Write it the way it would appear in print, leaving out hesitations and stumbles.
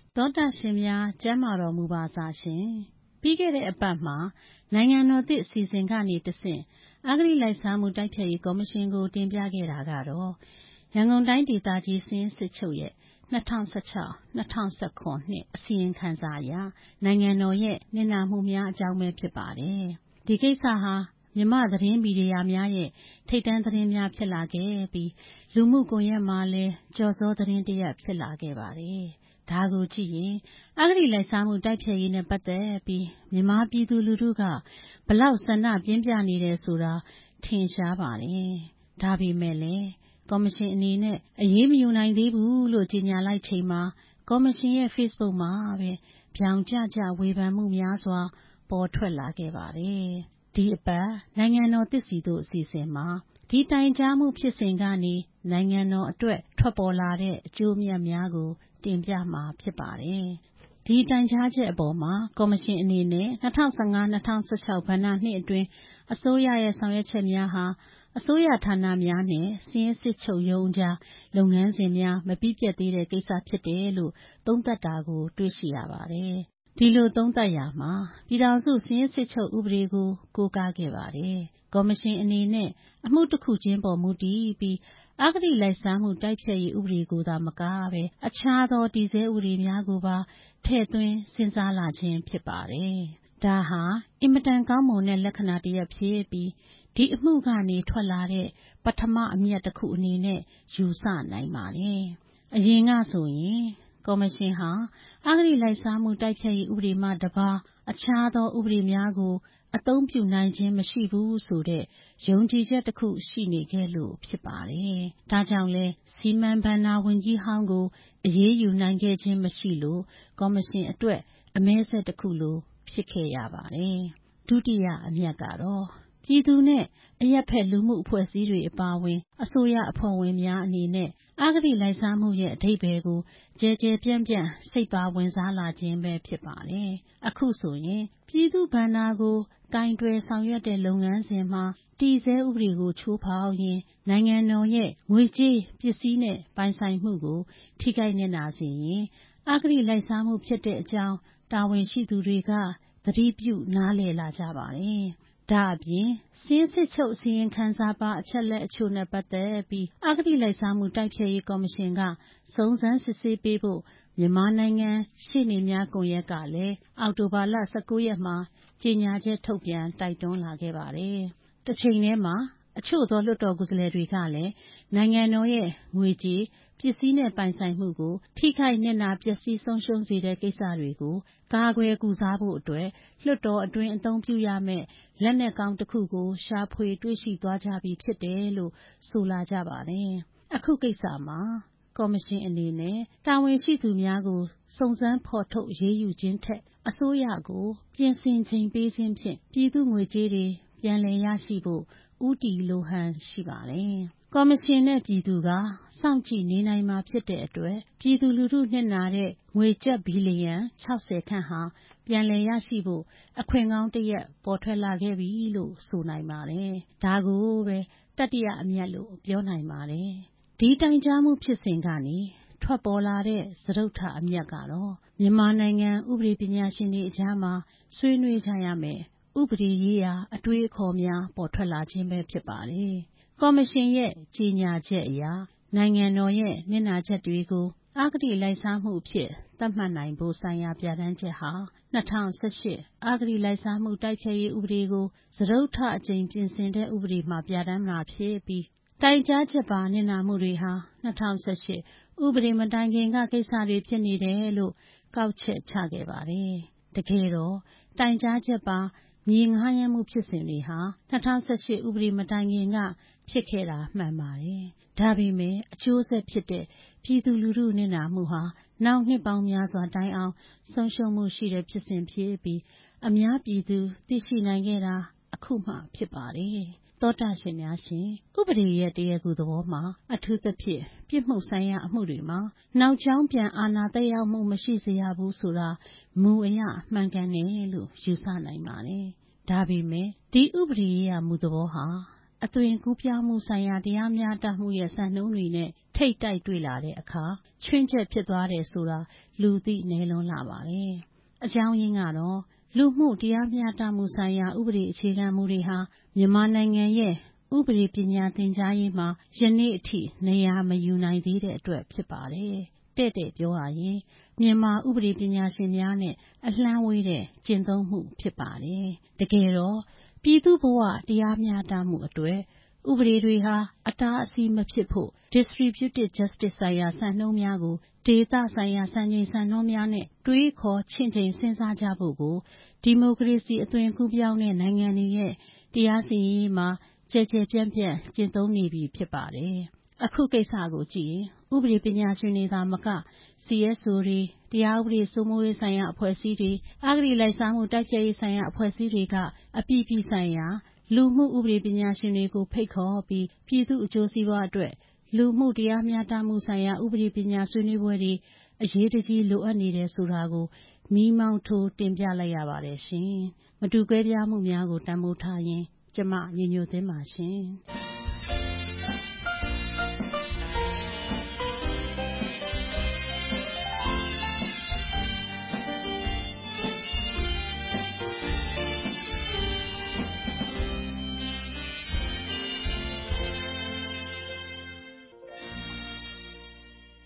သောတာရှင်များကျမ်းမာတော်မူပါစားရှင်ပြီးခဲ့တဲ့အပတ်မှာနိုင်ငံတော်သစ်အစီအစဉ်ကနေတဆင့်အဂတိလိုက်စားမှုတိုက်ဖျက်ရေးကော်မရှင်ကိုတင်ပြခဲ့တာကတော့ရန်ကုန်တိုင်းဒေသကြီးစာရင်းစစ်ချုပ်ရဲ့2016-2019နှစ်အစီရင်ခံစာအရနိုင်ငံတော်ရဲ့နစ်နာမှုများအကြောင်းပဲဖြစ်ပါတယ်ဒီကိစ္စဟာမြမသတင်းမီဒီယာများရဲ့ထိပ်တန်းသတင်းများဖြစ်လာခဲ့ပြီးလူမှုကွန်ရက်မှာလည်းကြော်စောသတင်းတစ်ရပ်ဖြစ်လာခဲ့ပါတယ်ဒါကိုကြည့်ရင်အဂတိလိုက်စားမှုတိုက်ဖျက်ရေးနဲ့ပတ်သက်ပြီးမြန်မာပြည်သူလူထုကဘလောက်ဆန္ဒပြင်းပြနေတယ်ဆိုတာထင်ရှားပါတယ်ဒါပေမဲ့လည်းကော်မရှင်အနေနဲ့အရေးမယူနိုင်သေးဘူးလို့ကြေညာလိုက်ချိန်မှာကော်မရှင်ရဲ့ Facebook မှာပဲပြောင်ကျဝေဖန်မှုများစွာပေါ်ထွက်လာခဲ့ပါတယ်ဒီအပတ်နိုင်ငံတော်သစ်စီတို့အစီအစဉ်မှာဒီတိုင်ကြားမှုဖြစ်စဉ်ကနေနိုင်ငံတော်အတွက်ထွက်ပေါ်လာတဲ့အကျိုးအမြတ်များကိုတင်ပြမှာဖြစ်ပါတယ်ဒီတိုင်ကြားချက်အပေါ်မှာကော်မရှင်အနေနဲ့2015-2016ဘဏ္ဍာနှစ်အတွင်းအစိုးရရဲ့ဆောင်ရွက်ချက်များဟာအစိုးရဌာနများနဲ့စာရင်းစစ်ချုပ်ရုံးကြားလုပ်ငန်းစဉ်များမပြီးပြတ်သေးတဲ့ကိစ္စဖြစ်တယ်လို့သုံးသပ်တာကိုတွေ့ရှိရပါတယ်ဒီလိုသုံးသပ်ရာမှာပြည်ထောင်စုစာရင်းစစ်ချုပ်ဥပဒေကိုကိုးကားခဲ့ပါတယ်ကော်မရှင်အနေနဲ့အမှုတစ်ခုချင်းပေါ်မူတည်ပြီးအဂတိလိုက်စားမှုတိုက်ဖျက်ရေးဥပဒေကိုသာမကပဲအခြားသောတည်ဆဲဥပဒေများကိုပါထည့်သွင်းစဉ်းစားလာခြင်းဖြစ်ပါတယ်ဒါဟာအင်မတန်ကောင်းမွန်တဲ့လက္ခဏာတစ်ရပ်ဖြစ်ပြီးဒီအမှုကနေထွက်လာတဲ့ပထမအမြတ်တစ်ခုအနေနဲ့ယူဆနိုင်ပါတယ်အရင်ကဆိုရင်ကော်မရှင်ဟာအဂတိလိုက်စားမှုတိုက်ဖျက်ရေးဥပဒေမှတပါအခြားသောဥပဒေများကိုအသုံးပြုနိုင်ခြင်းမရှိဘူးဆိုတဲ့ယုံကြည်ချက်တစ်ခုရှိနေခဲ့လို့ဖြစ်ပါတယ်။ဒါကြောင့်လဲစီမံဘဏ္ဍာဝန်ကြီးဟောင်းကိုအရေးယူနိုင်ခဲ့ခြင်းမရှိလို့ကော်မရှင်အတွက်အမဲစက်တစ်ခုလိုဖြစ်ခဲ့ရပါတယ်။ဒုတိယအမြတ်ကတော့ပြည်သူနဲ့အရပ်ဖက်လူမှုအဖွဲ့အစည်းတွေအပါအဝင်အစိုးရအဖွဲ့ဝင်များအနေနဲ့အဂတိလိုက်စားမှုရဲ့အဓိပ္ပာယ်ကိုကျယ်ကျယ်ပြန့်ပြန့်စိတ်ပါဝင်စားလာခြင်းပဲဖြစ်ပါတယ်။အခုဆိုရင်ပြည်သူဘဏ္ဍာကိုကင်တွယ်ဆောင်ရွက်တဲ့လုပ်ငန်းစဉ်မှာတည်ဆဲဥပဒေကိုချိုးဖောက်ရင်နိုင်ငံတော်ရဲ့ငွေကြေးပစ္စည်းနဲ့ပိုင်ဆိုင်မှုကိုထိခိုက်နစ်နာစေရင်အဂတိလိုက်စားမှုဖြစ်တဲ့အကြောင်းတာဝန်ရှိသူတွေကသတိပြုနားလည်လာကြပါတယ်။ဒါအပြင်စာရင်းစစ်ချုပ်အစီရင်ခံစာပါအချက်လက်အချို့နဲ့ပတ်သက်ပြီးအဂတိလိုက်စားမှုတိုက်ဖျက်ရေးကော်မရှင်ကစုံစမ်းစစ်ဆေးပေးဖို့မြန်မာနိုင်ငံရှေ့နေများကွန်ရက်ကလည်းအောက်တိုဘာလ19ရက်မှာကြေညာချက်ထုတ်ပြန်တိုက်တွန်းလာခဲ့ပါတယ်။တစ်ချိန်တည်းမှာအချို့သောလွှတ်တော်ကိုယ်စားလှယ်တွေကလည်းနိုင်ငံတော်ရဲ့ငွေကြေးပစ္စည်းနဲ့ပိုင်ဆိုင်မှုကိုထိခိုက်နစ်နာပျက်စီးဆုံးရှုံးစေတဲ့ကိစ္စတွေကိုကာကွယ်ကုစားဖို့အတွက်လွှတ်တော်အတွင်းအသုံးပြုရမယ့်လက်နက်ကောင်းတစ်ခုကိုရှာဖွေတွေ့ရှိသွားကြပြီဖြစ်တယ်လို့ဆိုလာကြပါတယ်။အခုကိစ္စမှာကော်မရှင်အနေနဲ့တာဝန်ရှိသူများကိုစုံစမ်းဖော်ထုတ်အရေးယူခြင်းထက်အစိုးရကိုပြင်ဆင်ချိန်ပေးခြင်းဖြင့်ပြည်သူငွေကြေးတွေပြန်လည်ရရှိဖို့ဦးတည်လိုဟန်ရှိပါတယ်။ကော်မရှင်နဲ့ပြည်သူကစောင့်ကြည့်နေနိုင်မှာဖြစ်တဲ့အတွက်ပြည်သူလူထုနစ်နာတဲ့ငွေကျပ်ဘီလီယံ60ခန့်ဟာပြန်လည်ရရှိဖို့အခွင့်ကောင်းတစ်ရပ်ပေါ်ထွက်လာခဲ့ပြီလို့ဆိုနိုင်ပါတယ်။ဒါကိုပဲတတိယအမြတ်လို့ပြောနိုင်ပါတယ်။ဒီတိုင်ကြားမှုဖြစ်စဉ်ကနေထွက်ပေါ်လာတဲ့စတုတ္ထအမြတ်ကတော့မြန်မာနိုင်ငံဥပဒေပညာရှင်တွေအကြားမှာဆွေးနွေးကြရမယ်ဥပဒေရေးရာအတွေးအခေါ်များပေါ်ထွက်လာခြင်းပဲဖြစ်ပါတယ်။ကော်မရှင်ရဲ့ကြေညာချက်အရနိုင်ငံတော်ရဲ့နစ်နာချက်တွေကိုအဂတိလိုက်စားမှုအဖြစ်သတ်မှတ်နိုင်ဖို့ဆိုင်ရာပြဋ္ဌာန်းချက်ဟာ2018အဂတိလိုက်စားမှုတိုက်ဖျက်ရေးဥပဒေကိုစတုတ္ထအကြိမ်ပြင်ဆင်တဲ့ဥပဒေမှာပြဋ္ဌာန်းမှာဖြစ်ပြီးတိုင်ကြားချက်ပါနစ်နာမှုတွေဟာ2018ဥပဒေမတိုင်ခင်ကကိစ္စတွေဖြစ်နေတယ်လို့ကောက်ချက်ချခဲ့ပါတယ်။တကယ်တော့တိုင်ကြားချက်ပါမြေငှားရမ်းမှုဖြစ်စဉ်တွေဟာ2018ဥပဒေမတိုင်ခင်ကဖြစ်ခဲ့တာမှန်ပါတယ်။ဒါပေမဲ့အကျိုးဆက်ဖြစ်တဲ့ပြည်သူလူထုနစ်နာမှုဟာနောက်နှစ်ပေါင်းများစွာတိုင်အောင်ဆုံးရှုံးမှုရှိတဲ့ဖြစ်စဉ်ဖြစ်ပြီးအများပြည်သူသိရှိနိုင်ခဲ့တာအခုမှဖြစ်ပါတယ်။သောတာရှင်များရှင်ဥပဒေရဲ့တရားကူသဘောမှာအထူးသဖြင့်ပြစ်မှုဆိုင်ရာအမှုတွေမှာနောက်ကြောင်းပြန်အာဏာသက်ရောက်မှုမရှိစေရဘူးဆိုတာမူအရမှန်ကန်တယ်လို့ယူဆနိုင်ပါတယ်။ဒါပေမဲ့ဒီဥပဒေရေးရာမူသဘောဟာအသွင်ကူးပြောင်းမှုဆိုင်ရာတရားမျှတမှုရဲ့စံနှုန်းတွေနဲ့ထထိပ်တိုက်တွေ့လာတဲ့အခါချွင်းချက်ဖြစ်သွားတယ်ဆိုတာလူသိနည်းလွန်းလာပါတယ်။အကြောင်းရင်းကတော့လူမှုတရားမျှတမှုဆိုင်ရာဥပဒေအခြေခံမူတွေဟာမြန်မာနိုင်ငံရဲ့ဥပဒေပညာသင်ကြားရေးမှာယနေ့အထိနေရာမယူနိုင်သေးတဲ့အတွက်ဖြစ်ပါတယ်။တဲ့ပြောရရင်မြန်မာဥပဒေပညာရှင်များနဲ့အလှမ်းဝေးတဲ့ကျင့်သုံးမှုဖြစ်ပါတယ်။တကယ်တော့ပြည်သူ့ဘဝတရားမျှတမှုအတွက်ဥပဒေတွေဟာအတားအဆီးမဖြစ်ဖို့ distributed justice ဆိုင်ရာစံနှုန်းများကိုဒေသဆိုင်ရာစံချိန်စံနှုန်းများနဲ့တွေးခေါ်ချင့်ချိန်စဉ်းစားကြဖို့ကိုဒီမိုကရေစီအသွင်ကူးပြောင်းတဲ့နိုင်ငံတွေရဲ့တရားစီရင်ရေးမှာကျယ်ကျယ်ပြန့်ပြန့်ကျင့်သုံးနေပြီဖြစ်ပါတယ်။အခုကိစ္စကိုကြည့်ရင်ဥပဒေပညာရှင်တွေသာမက CSO တွေတရားဥပဒေစိုးမိုးရေးဆိုင်ရာအဖွဲ့အစည်းတွေအဂတိလိုက်စားမှုတိုက်ဖျက်ရေးဆိုင်ရာအဖွဲ့အစည်းတွေကအပြည်ပြည်ဆိုင်ရာလူမှုဥပဒေပညာရှင်တွေကိုဖိတ်ခေါ်ပြီးပြည်သူ့အကျိုးစီးပွားအတွက်လူမှုတရားမျှတမှုဆိုင်ရာဥပဒေပညာဆွေးနွေးပွဲတွေအရေးတကြီးလိုအပ်နေတယ်ဆိုတာကိုမီးမောင်းထိုးတင်ပြလိုက်ရပါတယ်ရှင်။မတူကွဲပြားမှုများကိုတန်ဖိုးထားရင်ကျမညညိုသင်းပါရှင်။